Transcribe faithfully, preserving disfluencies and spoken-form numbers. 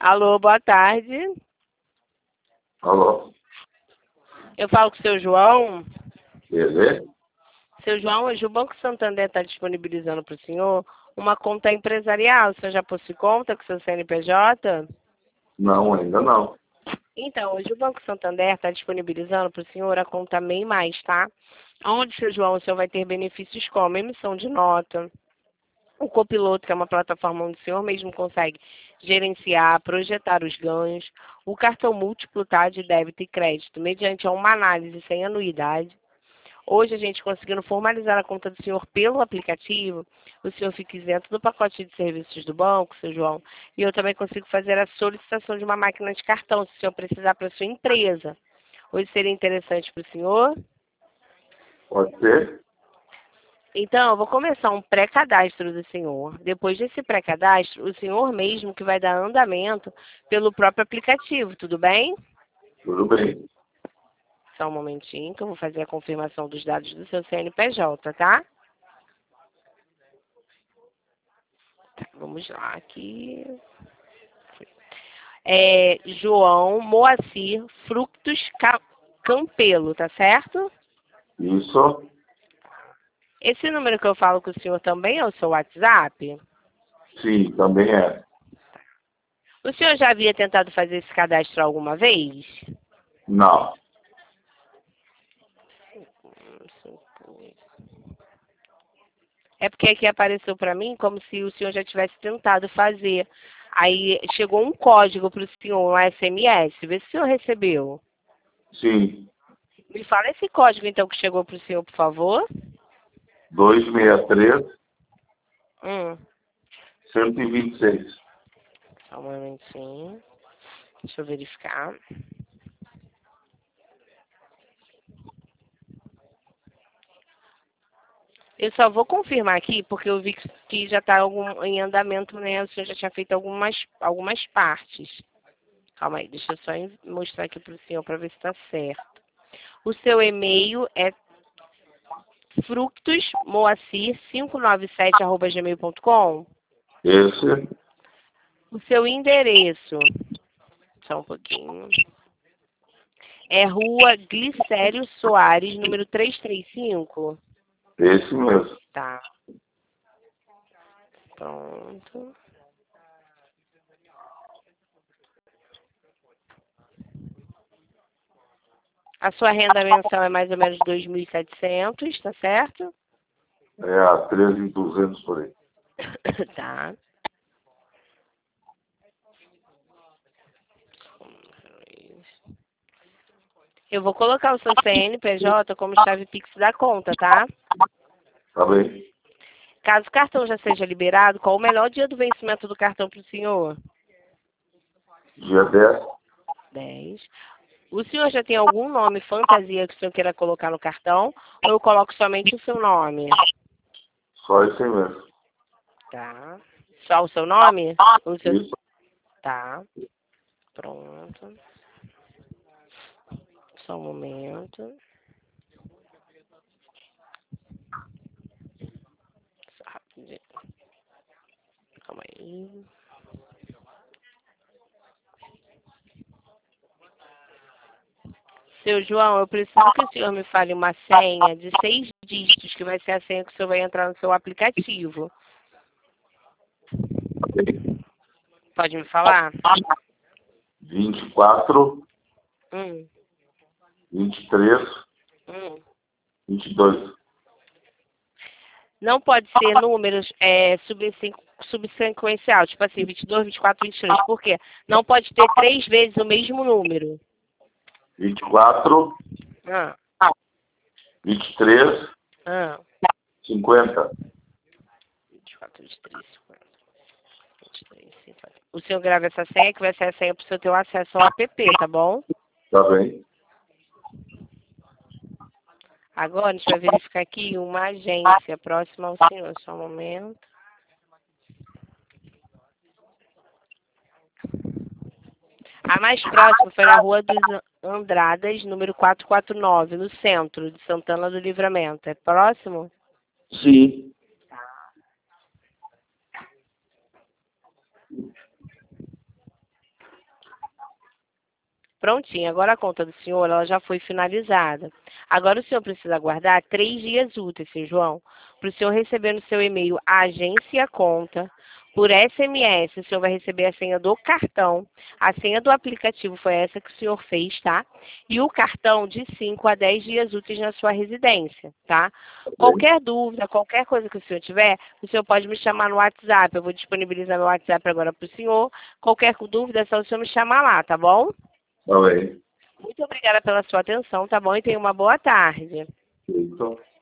Alô, boa tarde. Alô? Eu falo com o seu João. Beleza? Seu João, hoje o Banco Santander está disponibilizando para o senhor uma conta empresarial. O senhor já possui conta com seu C N P J? Não, ainda não. Então, hoje o Banco Santander está disponibilizando para o senhor a conta MEI Mais, tá? Onde, seu João, o senhor vai ter benefícios como emissão de nota, o Copiloto, que é uma plataforma onde o senhor mesmo consegue gerenciar, projetar os ganhos, o cartão múltiplo, tá, de débito e crédito, mediante uma análise sem anuidade. Hoje, a gente conseguindo formalizar a conta do senhor pelo aplicativo, o senhor fica isento do pacote de serviços do banco, seu João, e eu também consigo fazer a solicitação de uma máquina de cartão, se o senhor precisar para a sua empresa. Hoje seria interessante para o senhor? Pode ser? Então, eu vou começar um pré-cadastro do senhor. Depois desse pré-cadastro, o senhor mesmo que vai dar andamento pelo próprio aplicativo, tudo bem? Tudo bem. Só um momentinho que eu vou fazer a confirmação dos dados do seu C N P J, tá? Tá, vamos lá, aqui. É João Moacir Fructus Ca- Campelo, tá certo? Isso? Esse número que eu falo com o senhor também é o seu WhatsApp? Sim, também é. O senhor já havia tentado fazer esse cadastro alguma vez? Não. É porque aqui apareceu para mim como se o senhor já tivesse tentado fazer. Aí chegou um código para o senhor, um S M S. Vê se o senhor recebeu. Sim. Me fala esse código, então, que chegou para o senhor, por favor. dois seis três, Hum, um dois seis. só um momentinho. Deixa eu verificar. Eu só vou confirmar aqui, porque eu vi que já está em andamento, né? O senhor já tinha feito algumas, algumas partes. Calma aí, deixa eu só mostrar aqui para o senhor para ver se está certo. O seu e-mail é fructusmoacir cinco nove sete arroba gmail ponto com. Esse? O seu endereço, só um pouquinho, é Rua Glicério Soares, número trezentos e trinta e cinco. Esse mesmo. Tá. Pronto. A sua renda mensal é mais ou menos dois mil e setecentos, tá certo? É a treze mil e duzentos por aí. Tá. Eu vou colocar o seu C N P J como chave Pix da conta, tá? Tá bem? Caso o cartão já seja liberado, qual o melhor dia do vencimento do cartão para o senhor? Dia dez? dez. O senhor já tem algum nome fantasia que o senhor queira colocar no cartão? Ou eu coloco somente o seu nome? Só esse mesmo. Tá. Só o seu nome? O seu... Isso. Tá. Pronto. Só um momento. Só rapidinho. Calma aí. Seu João, eu preciso que o senhor me fale uma senha de seis dígitos, que vai ser a senha que o senhor vai entrar no seu aplicativo. Pode me falar? vinte e quatro, Hum, vinte e três, hum. vinte e dois. Não pode ser números é, subsequ- subsequencial, tipo assim, vinte e dois, vinte e quatro, vinte e três. Por quê? Não pode ter três vezes o mesmo número. vinte e quatro, Ah, vinte e três, ah. cinquenta. vinte e quatro, vinte e três, cinquenta. vinte e três, cinquenta. O senhor grava essa senha, que vai ser a senha para o senhor ter o acesso ao app, tá bom? Tá bem? Agora, a gente vai verificar aqui uma agência próxima ao senhor. Só um momento. A mais próxima foi na Rua dos Andradas, número quatrocentos e quarenta e nove, no centro de Santana do Livramento. É próximo? Sim. prontinha. Agora a conta do senhor, ela já foi finalizada. Agora o senhor precisa aguardar três dias úteis, seu João, para o senhor receber no seu e-mail a agência e a conta. Por S M S, o senhor vai receber a senha do cartão. A senha do aplicativo foi essa que o senhor fez, tá? E o cartão de cinco a dez dias úteis na sua residência, tá? Qualquer dúvida, qualquer coisa que o senhor tiver, o senhor pode me chamar no WhatsApp. Eu vou disponibilizar meu WhatsApp agora para o senhor. Qualquer dúvida, é só o senhor me chamar lá, tá bom? Tá bem. Muito obrigada pela sua atenção, tá bom? E tenha uma boa tarde. Então.